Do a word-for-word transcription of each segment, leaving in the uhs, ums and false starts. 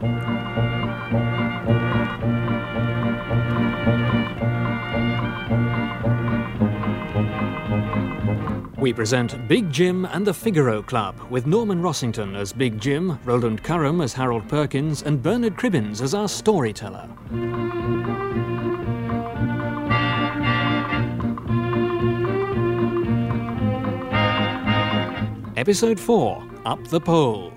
We present Big Jim and the Figaro Club, with Norman Rossington as Big Jim, Roland Curran as Harold Perkins, and Bernard Cribbins as our storyteller. Episode four, Up the Pole.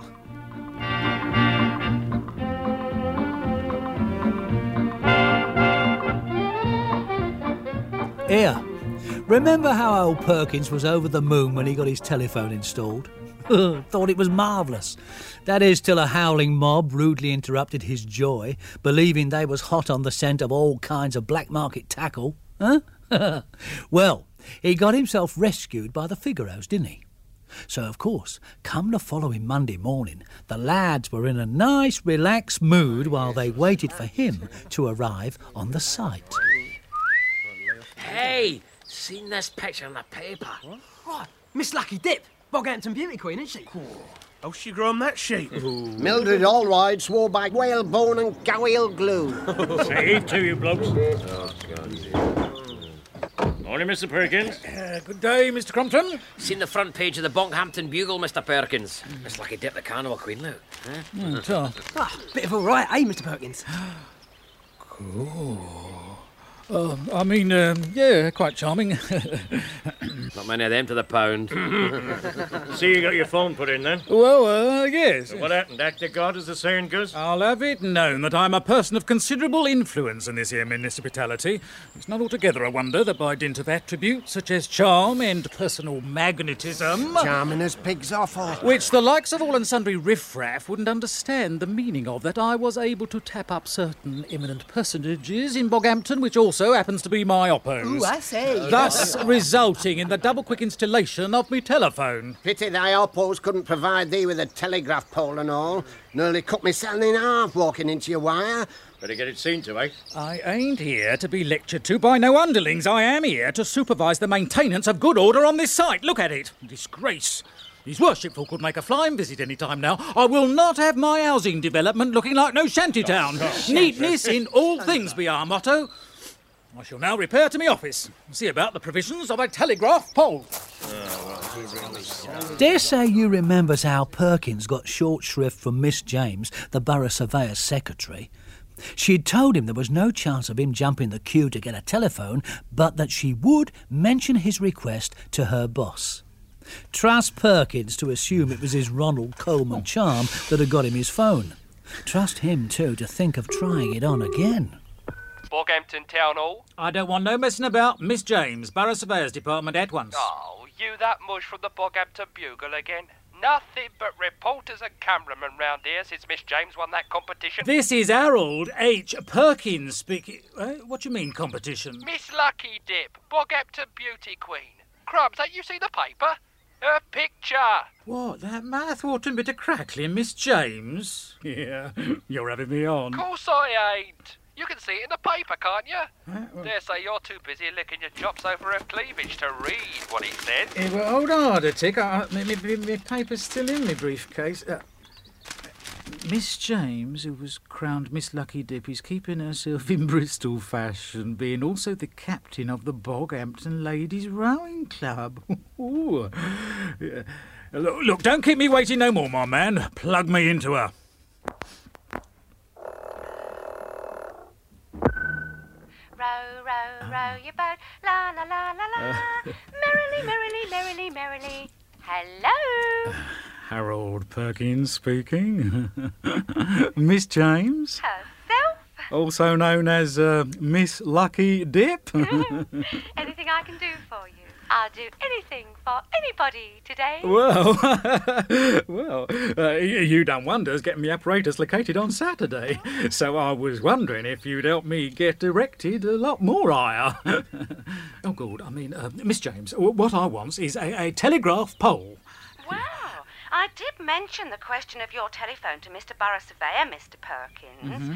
Here, remember how old Perkins was over the moon when he got his telephone installed? Thought it was marvellous. That is, till a howling mob rudely interrupted his joy, believing they was hot on the scent of all kinds of black market tackle. Huh? Well, he got himself rescued by the Figaros, didn't he? So, of course, come the following Monday morning, the lads were in a nice, relaxed mood while they waited for him to arrive on the site. Hey, seen this picture in the paper? What? Oh, Miss Lucky Dip, Boghampton beauty queen, isn't she? How's she grown that shape? Mildred Allroyd swore by whalebone and goweel glue. Say it to you, blokes. Oh, God. Morning, Mister Perkins. Uh, good day, Mister Crompton. Seen the front page of the Boghampton Bugle, Mister Perkins. Miss Lucky Dip, the carnival queen, look. Huh? Mm, so. Ah, bit of all right, eh, Mister Perkins? Cool. Oh, I mean, um, yeah, quite charming. Not many of them to the pound. See you got your phone put in then. Well, uh, yes. So what happened? Act of God, as the saying goes? I'll have it known that I'm a person of considerable influence in this here municipality. It's not altogether a wonder that by dint of attributes such as charm and personal magnetism... Charming as pigs offal. Which the likes of all and sundry riffraff wouldn't understand the meaning of, that I was able to tap up certain eminent personages in Boghampton, which also happens to be my oppos. Ooh, I say. Thus resulting in the double-quick installation of me telephone. Pity thy oppos couldn't provide thee with a telegraph pole and all. Nearly cut me selling in half walking into your wire. Better get it seen to, eh? I ain't here to be lectured to by no underlings. I am here to supervise the maintenance of good order on this site. Look at it. Disgrace. His worshipful could make a flying visit any time now. I will not have my housing development looking like no shantytown. Oh, oh, Neatness in all things be our motto. I shall now repair to my office and see about the provisions of a telegraph pole. Dare say you remembers how Perkins got short shrift from Miss James, the Borough Surveyor's secretary. She'd told him there was no chance of him jumping the queue to get a telephone, but that she would mention his request to her boss. Trust Perkins to assume it was his Ronald Coleman charm that had got him his phone. Trust him, too, to think of trying it on again. Boghampton Town Hall? I don't want no messing about. Miss James, Borough Surveyor's Department at once. Oh, you that mush from the Boghampton Bugle again? Nothing but reporters and cameramen round here since Miss James won that competition. This is Harold H. Perkins speaking. Uh, what do you mean, competition? Miss Lucky Dip, Boghampton Beauty Queen. Crumbs, ain't you seen the paper? Her picture. What, that mouth-watering bit of crackling, Miss James? Yeah, you're having me on. Course I ain't. You can see it in the paper, can't you? Uh, well, Dare say you're too busy licking your chops over her cleavage to read what it says. eh, well, hold on a tick. I, I, my, my, my paper's still in my briefcase. Uh, Miss James, who was crowned Miss Lucky Dip, is keeping herself in Bristol fashion, being also the captain of the Boghampton Ladies Rowing Club. Ooh. Yeah. Look, look, don't keep me waiting no more, my man. Plug me into her. Row, row, row your boat, la la la la la. Merrily, merrily, merrily, merrily. Hello. Harold Perkins speaking. Miss James, Herself. also known as uh, Miss Lucky Dip. Anything I can do for you? I'll do anything for anybody today. Well, well, uh, you done wonders getting me apparatus located on Saturday. So I was wondering if you'd help me get erected a lot more higher. Oh, good. I mean, uh, Miss James, what I want is a, a telegraph pole. Wow. I did mention the question of your telephone to Mister Borough Surveyor, Mister Perkins. Mm-hmm.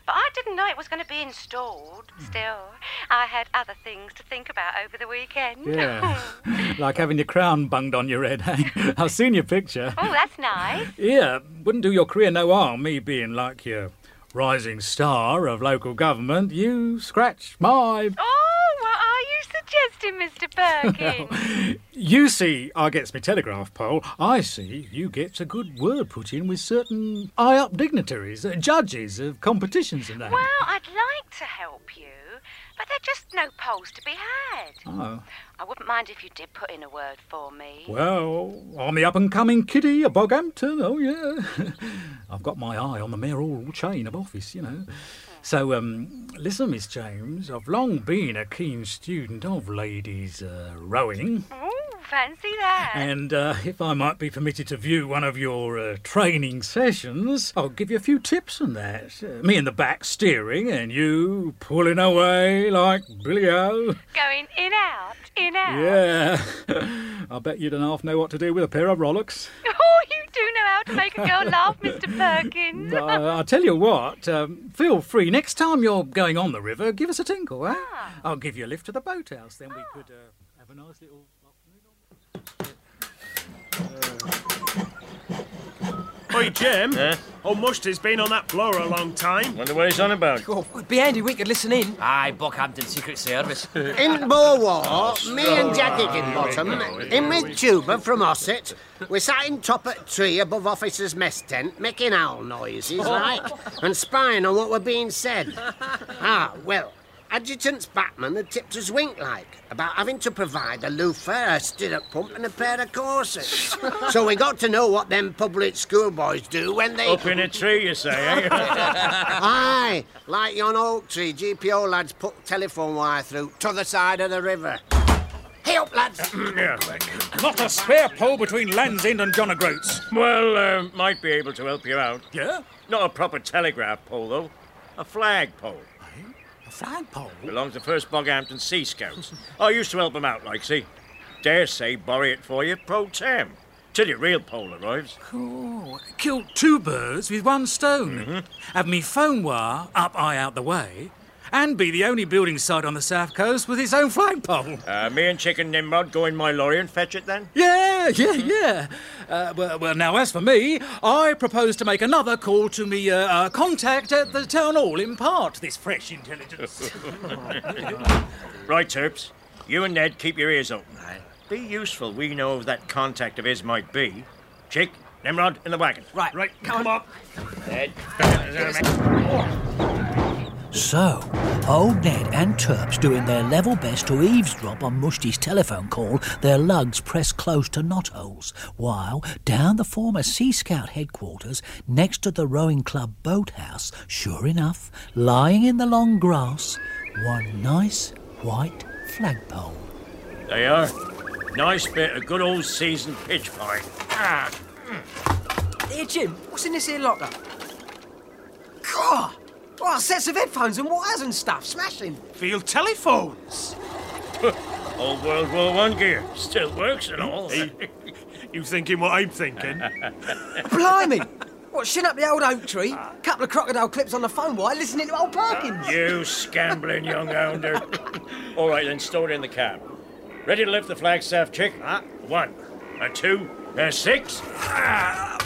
but I didn't know it was going to be installed. Still, I had other things to think about over the weekend. Yeah, like having your crown bunged on your head, hey? I've seen your picture. Oh, that's nice. Yeah, wouldn't do your career no harm, me being like your rising star of local government. You scratch my... Oh, what are you suggesting, Mister Perkins? You see, I gets me telegraph pole. I see you gets a good word put in with certain high-up dignitaries, uh, judges of competitions and that. Well, I'd like to help you, but there's just no polls to be had. Oh. I wouldn't mind if you did put in a word for me. Well, I'm the up-and-coming kiddie of Boghampton, oh yeah. I've got my eye on the mayoral chain of office, you know. So, um, listen, Miss James, I've long been a keen student of ladies' uh, rowing. Oh, fancy that. And uh, if I might be permitted to view one of your uh, training sessions, I'll give you a few tips on that. Uh, me in the back steering and you pulling away like Billy-O. Going in, out, in, out. Yeah. I bet you don't half know what to do with a pair of rollocks. Oh, you do know how to make a girl laugh, Mister Perkins. uh, I'll tell you what, um, feel free. Next time you're going on the river, give us a tinkle, eh? Ah. I'll give you a lift to the boathouse, then we could uh, have a nice little afternoon. Oi, Jim. Yeah? Old Musty's been on that blower a long time. Wonder what he's on about. Oh, it'd be handy we could listen in. Aye, Buckhampton Secret Service. In Boer War, me and Jackie Higginbottom, in with Tuber from Ossett, we sat in top at tree above officers' mess tent, making owl noises, like, and spying on what were being said. Ah, well, Adjutant's Batman had tipped us wink like about having to provide a loofah, a stirrup pump and a pair of corsets. So we got to know what them public schoolboys do when they... Up in a tree, you say, eh? Aye, like yon oak tree G P O lads put telephone wire through t'other side of the river. Hey up, lads! Yeah. Not a spare pole between Land's End and John O'Groats. Well, uh, might be able to help you out. Yeah? Not a proper telegraph pole, though. A flag pole. A flagpole? Belongs to first Boghampton Sea Scouts. I used to help them out, like, see. Dare say borrow it for you pro tem. Till your real pole arrives. Oh, killed two birds with one stone. Mm-hmm. Have me phone wire up high out the way, and be the only building site on the south coast with its own flagpole. Uh, me and Chicken Nimrod go in my lorry and fetch it then? Yeah, yeah, yeah. Uh, well, well, now, as for me, I propose to make another call to me uh, uh, contact at the town hall, impart this fresh intelligence. Right, Terps. You and Ned keep your ears open. Be useful. We know who that contact of his might be. Chick, Nimrod, in the wagon. Right, Right, come come up. Ned. So, old Ned and Terps doing their level best to eavesdrop on Musty's telephone call, their lugs pressed close to knotholes, while down the former Sea Scout headquarters, next to the rowing club boathouse, sure enough, lying in the long grass, one nice white flagpole. They are. Nice bit of good old seasoned pitch pine. Ah. Here, Jim, what's in this here locker? God! Oh, sets of headphones and wires and stuff, smashing. Field telephones. Old World War One gear. Still works and all. Hey, you thinking what I'm thinking? Blimey! What, shin up the old oak tree, couple of crocodile clips on the phone wire, listening to old Perkins. You scambling young hounder. All right, then, stow it in the cab. Ready to lift the flagstaff, Chick? Ah, one, a two, a six. Ah.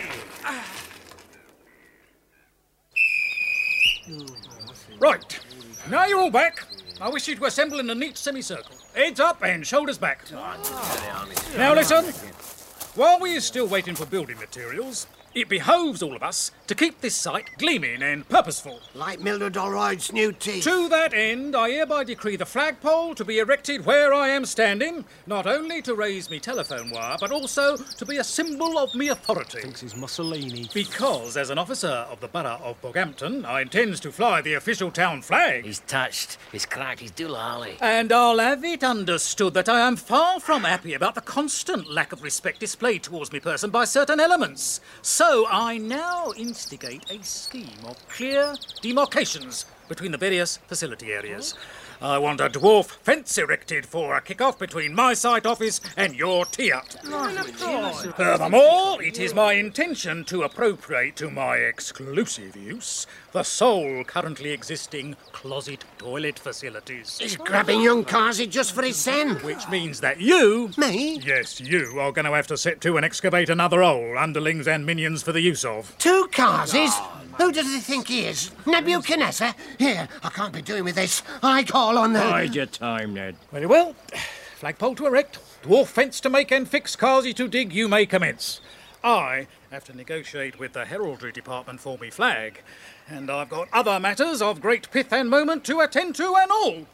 Right, now you're all back. I wish you to assemble in a neat semicircle. Heads up and shoulders back. Now listen, while we're still waiting for building materials, it behoves all of us to keep this site gleaming and purposeful. Like Mildred Allroyd's new teeth. To that end, I hereby decree the flagpole to be erected where I am standing, not only to raise me telephone wire, but also to be a symbol of me authority. Thinks he's Mussolini. Because, as an officer of the borough of Boghampton, I intend to fly the official town flag. He's touched. He's cracked. He's doolally. And I'll have it understood that I am far from happy about the constant lack of respect displayed towards me person by certain elements. So I now instigate a scheme of clear demarcations between the various facility areas. I want a dwarf fence erected for a kick-off between my site office and your tee-up. Furthermore, it is my intention to appropriate to my exclusive use the sole currently existing closet toilet facilities. He's grabbing young Carsey just for his sen. Which means that you... Me? Yes, you are going to have to set to and excavate another hole, underlings and minions for the use of. Two Carseys? Who does he think he is? Nebuchadnezzar? Here, I can't be doing with this. I call on the... Bide your time, Ned. Very well. Flagpole to erect, dwarf fence to make and fix, Carsey to dig, you may commence. I have to negotiate with the heraldry department for me flag, and I've got other matters of great pith and moment to attend to and all.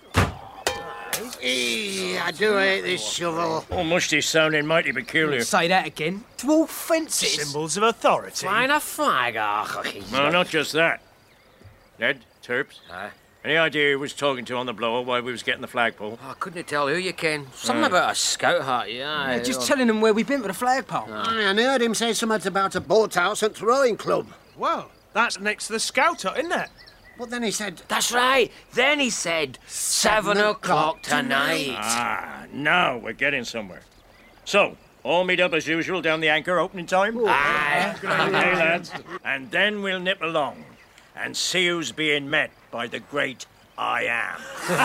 Eee, I do hate this shovel. Oh, Mushty's sounding mighty peculiar. Say that again. Dwarf fences. Symbols of authority. Flying a flag, oh, No, not just that. Ned, Terps, Aye. any idea who was talking to on the blower while we was getting the flagpole? I couldn't tell who you can. Something Aye. about a scout hut, yeah. Yeah, just telling them where we've been with the flagpole. Aye, and I heard him say something about a boathouse and throwing club. Well, that's next to the scout hut, isn't it? But then he said... That's right. Then he said, seven o'clock tonight. Ah, now we're getting somewhere. So, all meet up as usual down the anchor opening time? Aye. Okay, lads. And then we'll nip along and see who's being met by the great I Am.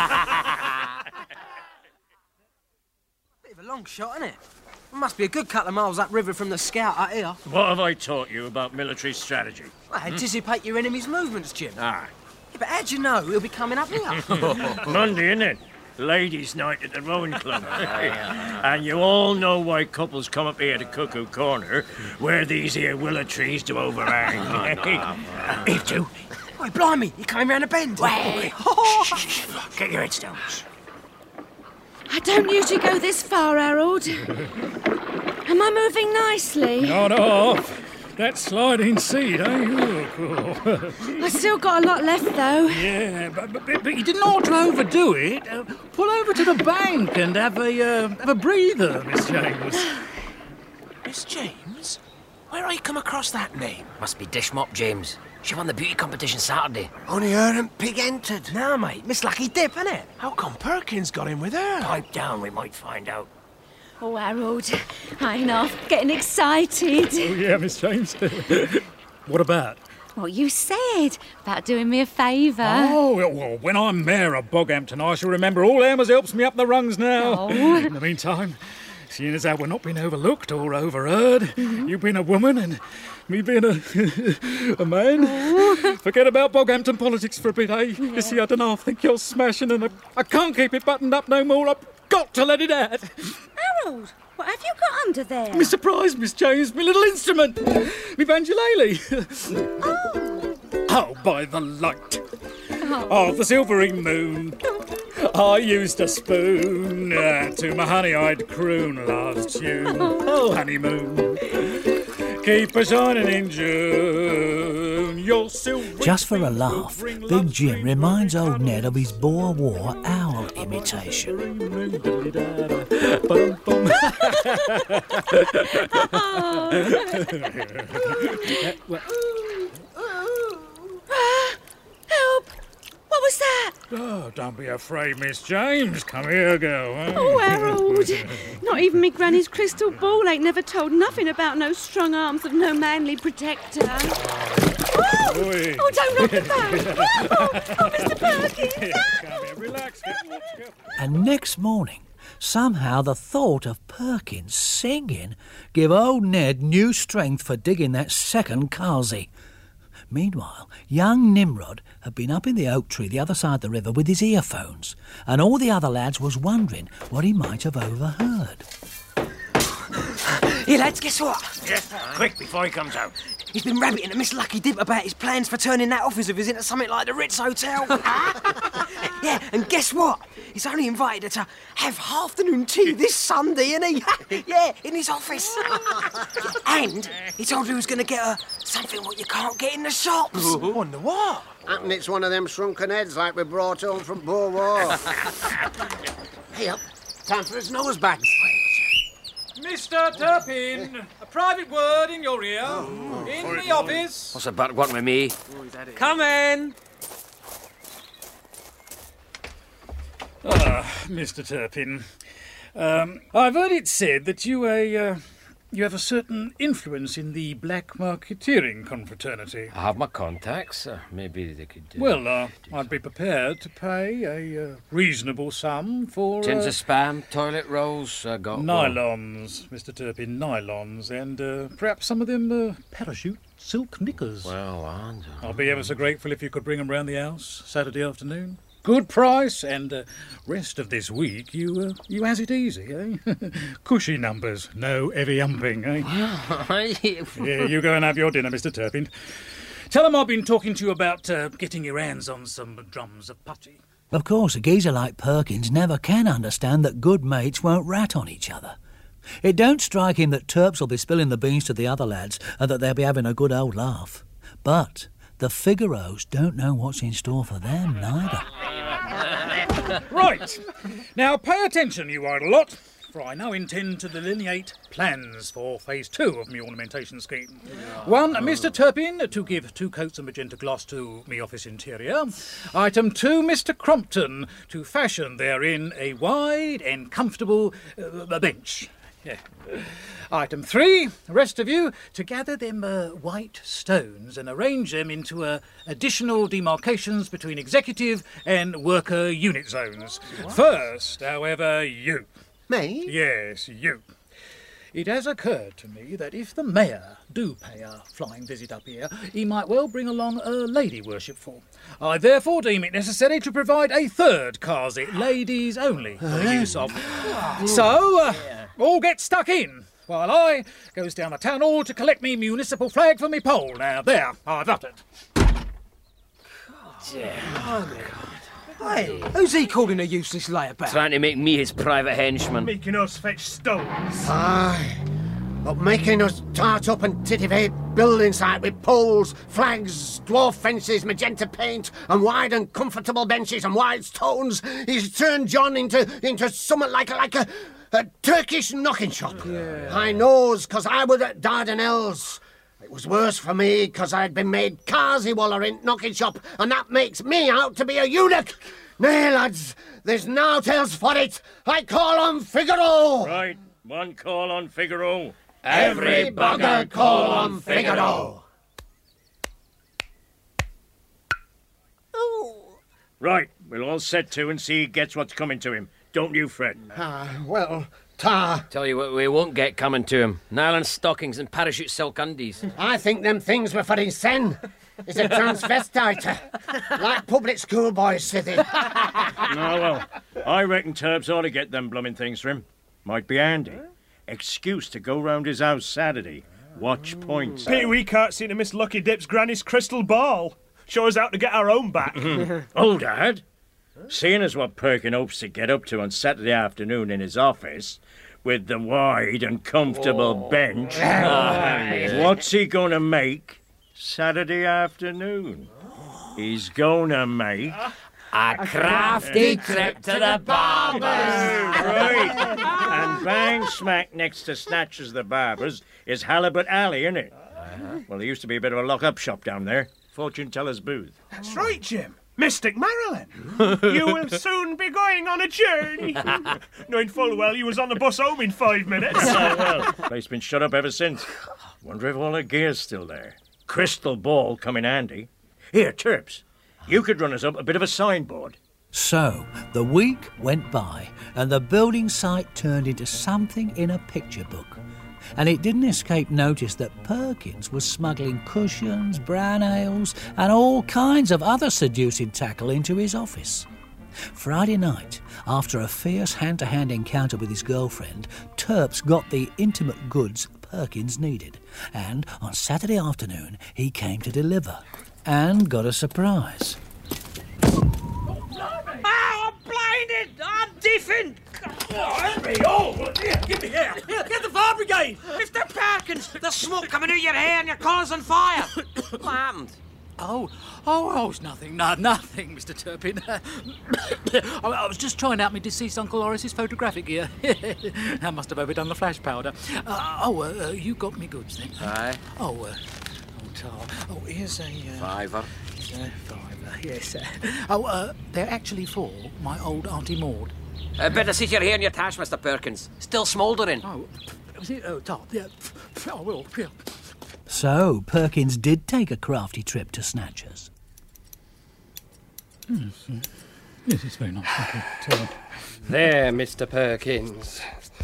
Bit of a long shot, isn't it? It must be a good couple of miles upriver from the scout hut here. What have I taught you about military strategy? Well, anticipate your enemy's movements, Jim. Ah. Yeah, but how'd you know he'll be coming up here? Monday, innit? Ladies' night at the rowing club. And you all know why couples come up here to Cuckoo Corner, where these here willow trees do overhang. Heave to. Wait, blimey, you're coming round a bend. Wait. Get your heads down. I don't usually go this far, Harold. Am I moving nicely? Not off. That sliding seat, eh? Oh, I still got a lot left, though. yeah, but, but, but you didn't ought to overdo it. Uh, pull over to the bank and have a, uh, have a breather, Miss James. Miss James? Where I come across that name? Must be Dish Mop James. She won the beauty competition Saturday. Only her and Pig entered. No, mate, Miss Lucky Dip, innit? How come Perkins got in with her? Pipe down, we might find out. Oh, Harold, I'm off, getting excited. Oh, yeah, Miss James. What about? What you said about doing me a favour. Oh, well, when I'm mayor of Boghampton, I shall remember all them as helps me up the rungs now. Oh. In the meantime, seeing as how we're not being overlooked or overheard, mm-hmm. you being a woman and me being a, a man, oh. forget about Boghampton politics for a bit, eh? Yeah. You see, I don't know, I think you're smashing and I, I can't keep it buttoned up no more. I've got to let it out. Harold, what have you got under there? Me surprise, Miss James, me little instrument, me banjolele. Oh. Oh, by the light Oh. of the silvery moon, I used a spoon uh, to my honey-eyed croon last tune. Oh, honeymoon, keep a shining in June. Your silver Just for a laugh, Big Jim reminds old Ned of his Boer War owl imitation. Help! What was that? Oh, don't be afraid, Miss James. Come here, girl. Eh? Oh, Harold. Not even me granny's crystal ball ain't never told nothing about no strong arms of no manly protector. Oh, Oi. oh don't knock it back. Oh, oh, Mister Perkins. Come here, relax. Get, get. And next morning, somehow the thought of Perkins singing gave old Ned new strength for digging that second Carsey. Meanwhile, young Nimrod had been up in the oak tree the other side of the river with his earphones, and all the other lads was wondering what he might have overheard. Here, lads, guess what? Yeah, quick, before he comes out. He's been rabbiting to Miss Lucky Dip about his plans for turning that office of his into something like the Ritz Hotel. Yeah, and guess what? He's only invited her to have afternoon tea this Sunday, isn't he? Yeah, in his office. And he told her he was going to get her something what you can't get in the shops. Wonder what? And it's one of them shrunken heads like we brought home from Boer War. Hey up, time for his nose bags. Mister Turpin, a private word in your ear. Oh, in the office. What's about what with me? Come in. Ah, Mister Turpin. Um, I've heard it said that you a uh, you have a certain influence in the black marketeering confraternity. I have my contacts. Uh, maybe they could... Uh, well, uh, I'd be prepared to pay a uh, reasonable sum for... Tins uh, of spam, toilet rolls, uh, got... Nylons, one. Mister Turpin, nylons, and uh, perhaps some of them uh, parachute silk knickers. Well, and, uh, I'll be ever so grateful if you could bring them round the house Saturday afternoon. Good price, and uh, rest of this week you uh, you has it easy, eh? Cushy numbers, no heavy humping, eh? Yeah, you go and have your dinner, Mister Turpin. Tell them I've been talking to you about uh, getting your hands on some drums of putty. Of course, a geezer like Perkins never can understand that good mates won't rat on each other. It don't strike him that Terps will be spilling the beans to the other lads and that they'll be having a good old laugh. But the Figaros don't know what's in store for them, neither. Right. Now pay attention, you idle lot, for I now intend to delineate plans for phase two of my ornamentation scheme. One, Mister Turpin to give two coats of magenta gloss to me office interior. Item two, Mister Crompton to fashion therein a wide and comfortable uh, bench. Yeah. Item three, the rest of you, to gather them uh, white stones and arrange them into uh, additional demarcations between executive and worker unit zones. What? First, however, you. Me? Yes, you. It has occurred to me that if the mayor do pay a flying visit up here, he might well bring along a lady worshipful. I therefore deem it necessary to provide a third carzit, ladies only, for the use of. So, uh, all get stuck in, while I goes down the town hall to collect me municipal flag for me pole. Now, there, I've uttered. Oh, hey, who's he calling a useless layabout? Trying to make me his private henchman. Making us fetch stones. Aye, but making us tart up and titivate building site with poles, flags, dwarf fences, magenta paint, and wide and comfortable benches and wide stones. He's turned John into into something like like a, a Turkish knocking shop. Yeah. I knows, 'cause I was at Dardanelles. It was worse for me, 'cause I'd been made Carsey-waller in knocking shop, and that makes me out to be a eunuch. Nay, lads, there's naught else for it. I call on Figaro. Right, one call on Figaro. Every bugger call on Figaro. Right, we'll all set to and see he gets what's coming to him. Don't you fret. Ah, well, ta. Tell you what, we won't get coming to him. Nylon stockings and parachute silk undies. I think them things were for his sen. He's a transvestite. Like public school boys, said he. Oh, well, I reckon Turbs ought to get them blooming things for him. Might be handy. Excuse to go round his house Saturday. Watch points. Pity we can't see to Miss Lucky Dip's granny's crystal ball. Show us out to get our own back. Oh, Dad. Seeing as what Perkin hopes to get up to on Saturday afternoon in his office, with the wide and comfortable oh. bench, oh, what's he going to make Saturday afternoon? He's going to make... A crafty trip to the barber's. Right. And bang smack next to Snatches the Barber's is Halibut Alley, isn't it? Uh-huh. Well, there used to be a bit of a lock-up shop down there. Fortune teller's booth. That's right, Jim. Mystic Marilyn. You will soon be going on a journey. Knowing full well you was on the bus home in five minutes. Oh, well, place been shut up ever since. Wonder if all the gear's still there. Crystal ball come in handy. Here, Terps, you could run us up a bit of a signboard. So, the week went by, and the building site turned into something in a picture book. And it didn't escape notice that Perkins was smuggling cushions, brown ales, and all kinds of other seducing tackle into his office. Friday night, after a fierce hand-to-hand encounter with his girlfriend, Terps got the intimate goods Perkins needed. And on Saturday afternoon, he came to deliver. And got a surprise. Ah, I'm blinded! I'm deafened! Oh, help me! Oh, here, give me here! Here, get the fire brigade! Mister Perkins, there's smoke coming out of your hair and your collar's on fire! What happened? Oh, oh, oh, it's nothing, no, nothing, Mister Turpin. I, I was just trying out my deceased Uncle Horace's photographic gear. I must have overdone the flash powder. Uh, oh, uh, uh, you got me goods then? Aye. Oh, uh, oh, tar. Oh, here's a... Uh, Fiver. uh, five, uh, yes. Uh, oh, uh, they're actually for my old Auntie Maud. Uh, better sit your hair in your tash, Mister Perkins. Still smouldering. Oh, was it? Oh, top, yeah. I will, yeah. So, Perkins did take a crafty trip to Snatchers. Mm, yes, it's very nice. Thank you. There, Mister Perkins.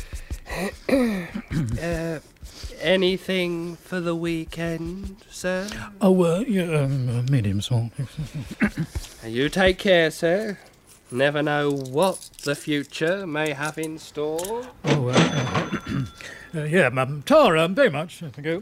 uh, anything for the weekend, sir? Oh, uh, yeah, um, uh, medium salt. You take care, sir. Never know what the future may have in store. Oh, uh, uh, uh, yeah, um, Tara, very much. Thank you.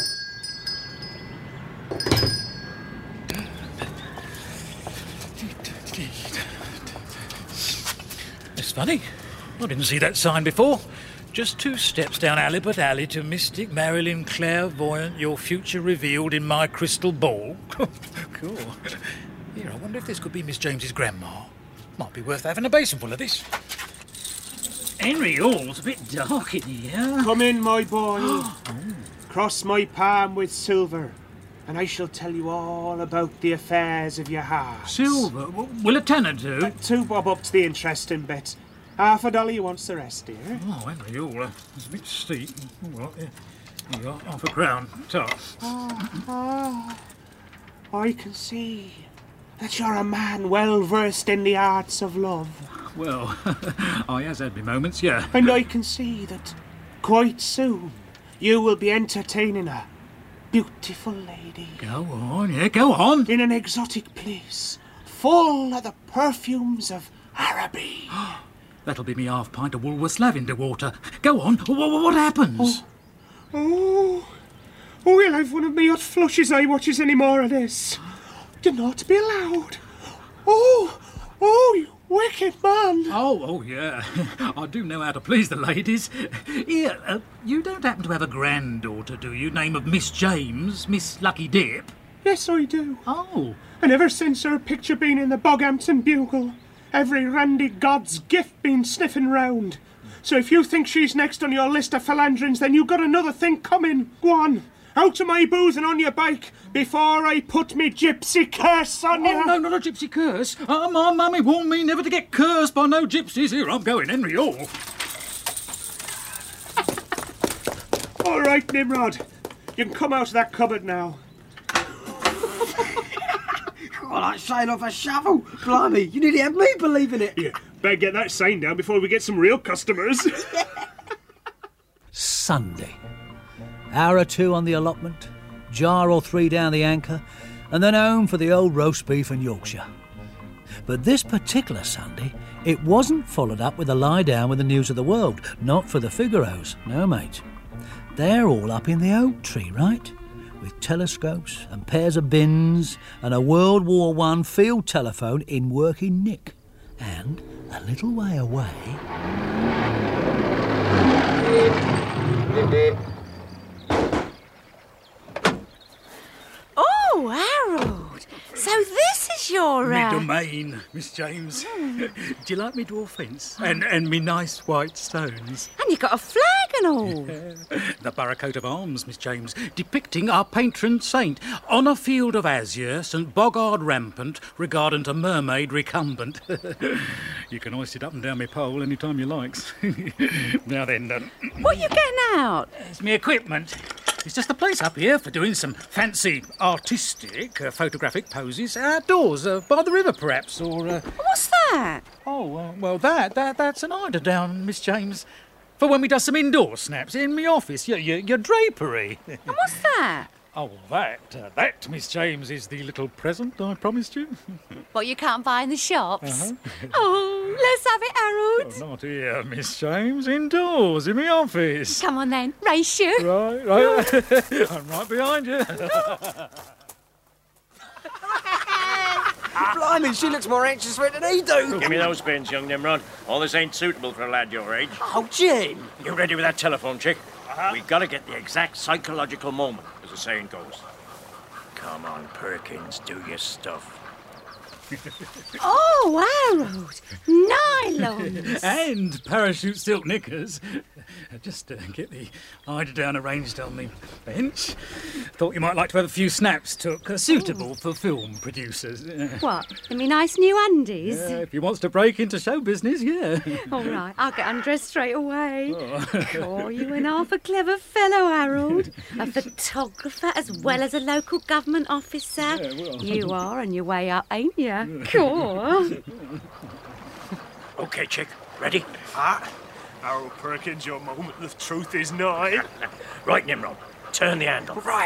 It's funny. I didn't see that sign before. Just two steps down Alibert Alley to Mystic Marilyn Clairvoyant, your future revealed in my crystal ball. Cool. Here, I wonder if this could be Miss James's grandma. Might be worth having a basin full of this. Henry Hall's a bit dark in here. Come in, my boy. Oh. Cross my palm with silver, and I shall tell you all about the affairs of your heart. Silver? Will a tenner do? Uh, two bob up to the interesting bit. Half a dollar, you wants the rest, dear? Oh, Henry Hall, uh, it's a bit steep. All right, yeah. You got half a crown. Top. Oh, oh. I can see that you're a man well versed in the arts of love. Well, I has had me moments, yeah. And I can see that quite soon you will be entertaining a beautiful lady. Go on, yeah, go on. In an exotic place, full of the perfumes of Araby. That'll be me half pint of Woolworths lavender water. Go on, what, what happens? Oh, oh, oh, we'll have one of me hot flushes I watches any more of this. You're not to be allowed. Oh, oh, you wicked man. Oh, oh, yeah. I do know how to please the ladies. Here, uh, you don't happen to have a granddaughter, do you? Name of Miss James, Miss Lucky Dip? Yes, I do. Oh. And ever since her picture been in the Boghampton Bugle, every randy god's gift been sniffing round. So if you think she's next on your list of philandrins, then you got another thing coming. Go on. Out of my booth and on your bike before I put me gypsy curse on you. Oh, no, not a gypsy curse. Uh, my mummy warned me never to get cursed by no gypsies. Here, I'm going, Henry Hall. All right, Nimrod. You can come out of that cupboard now. Oh, like saying off a shovel. Blimey, you nearly had me believing it. Yeah, better get that sign down before we get some real customers. Sunday. Hour or two on the allotment, jar or three down the Anchor, and then home for the old roast beef and Yorkshire. But this particular Sunday, it wasn't followed up with a lie down with the news of the world. Not for the Figaros, no mate. They're all up in the oak tree, right? With telescopes and pairs of bins and a World War One field telephone in working nick. And a little way away... Oh, Harold! So this is your... Me Uh... domain, Miss James. Do you like me dwarf fence? And and me nice white stones? And you got a flag and all. Yeah. The borough coat of arms, Miss James, depicting our patron saint. On a field of azure, St Bogard rampant, regarding a mermaid recumbent. You can hoist it up and down my pole any time you likes. Now then... Um, what are you getting out? It's me equipment. It's just a place up here for doing some fancy, artistic, uh, photographic poses outdoors, uh, by the river perhaps, or... Uh... What's that? Oh, uh, well, that, that that's an eider down, Miss James. For when we does some indoor snaps in me office, your, your, your drapery. And what's that? Oh, that, uh, that, Miss James, is the little present I promised you. What you can't buy in the shops? Uh-huh. Oh, let's have it, Harold. Oh, not here, Miss James. Indoors, in my office. Come on then, race you. Right, right. I'm right behind you. Blimey, she looks more anxious for it than he do. Give me those pins, young Nimrod. All this ain't suitable for a lad your age. Oh, Jim. You ready with that telephone, chick? Uh-huh. We gotta get the exact psychological moment, as the saying goes. Come on, Perkins, do your stuff. Oh, Harold. nylons. And parachute silk knickers. Just to get the eiderdown arranged on the bench. Thought you might like to have a few snaps took, uh, suitable Ooh. for film producers. What? In me nice new undies? Yeah, if you wants to break into show business, yeah. All right, I'll get undressed straight away. Oh. Oh, you and half a clever fellow, Harold. A photographer as well as a local government officer. Yeah, well. You are on your way up, ain't you? Cool. OK, chick. Ready? Ah, Harold Perkins, your moment of truth is nigh. Right, Nimrod. Turn the handle. Right.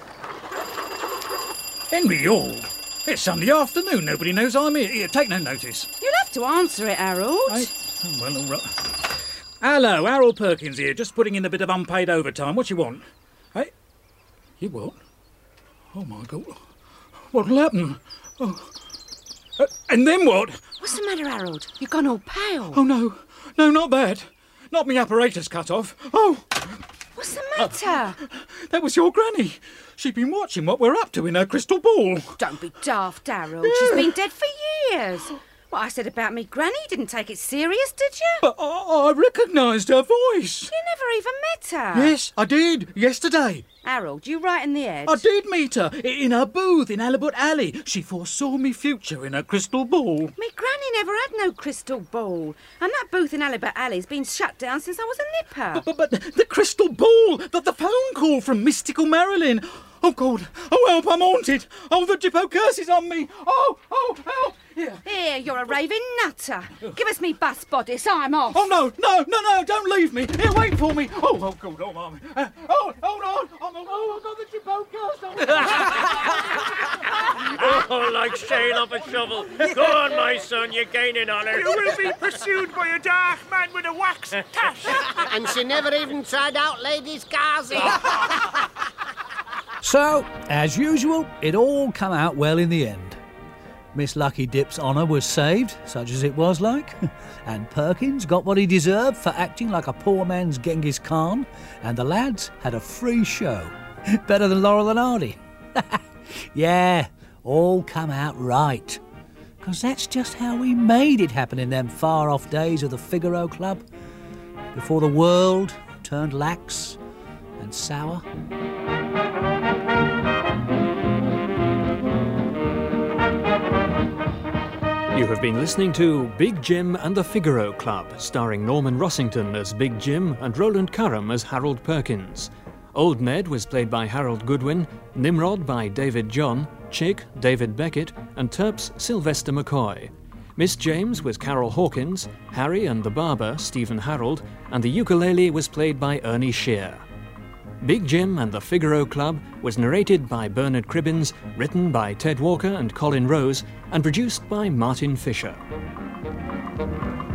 Henry Hall. It's Sunday afternoon. Nobody knows I'm here. Here, take no notice. You'll have to answer it, Harold. Hey. Oh, well, all right. Hello, Harold Perkins here. Just putting in a bit of unpaid overtime. What you want? Hey? You what? Oh, my God. What'll happen? Oh. Uh, and then what? What's the matter, Harold? You've gone all pale. Oh, no. No, not that. Not me apparatus cut off. Oh! What's the matter? Uh, that was your granny. She'd been watching what we're up to in her crystal ball. Don't be daft, Harold. Yeah. She's been dead for years. What I said about me granny, you didn't take it serious, did you? But I, I recognised her voice. You never even met her. Yes, I did. Yesterday. Harold, you right in the head. I did meet her i- in her booth in Halibut Alley. She foresaw me future in her crystal ball. Me granny never had no crystal ball. And that booth in Halibut Alley's been shut down since I was a nipper. But, but, but the crystal ball, the, the phone call from mystical Marilyn. Oh, God. Oh, help, I'm haunted. Oh, the Dippo curse is on me. Oh, oh, help. Here. Here, you're a raving nutter. Give us me bus bodice, I'm off. Oh, no, no, no, no, don't leave me. Here, wait for me. Oh, oh, God, oh, Mum. Uh, oh, hold on. Oh, oh, I've got the Dippo curse on me. Oh, like Shane off a shovel. Go on, my son, you're gaining on her. You will be pursued by a dark man with a wax tash. And she never even tried out Lady Scarzy. So, as usual, it all come out well in the end. Miss Lucky Dip's honour was saved, such as it was like, and Perkins got what he deserved for acting like a poor man's Genghis Khan, and the lads had a free show. Better than Laurel and Hardy. Yeah, all come out right. Because that's just how we made it happen in them far-off days of the Figaro Club, before the world turned lax and sour. You have been listening to Big Jim and the Figaro Club, starring Norman Rossington as Big Jim and Roland Curran as Harold Perkins. Old Ned was played by Harold Goodwin, Nimrod by David John, Chick, David Beckett, and Terps, Sylvester McCoy. Miss James was Carol Hawkins, Harry and the Barber, Stephen Harold, and the ukulele was played by Ernie Shear. Big Jim and the Figaro Club was narrated by Bernard Cribbins, written by Ted Walker and Colin Rose, and produced by Martin Fisher.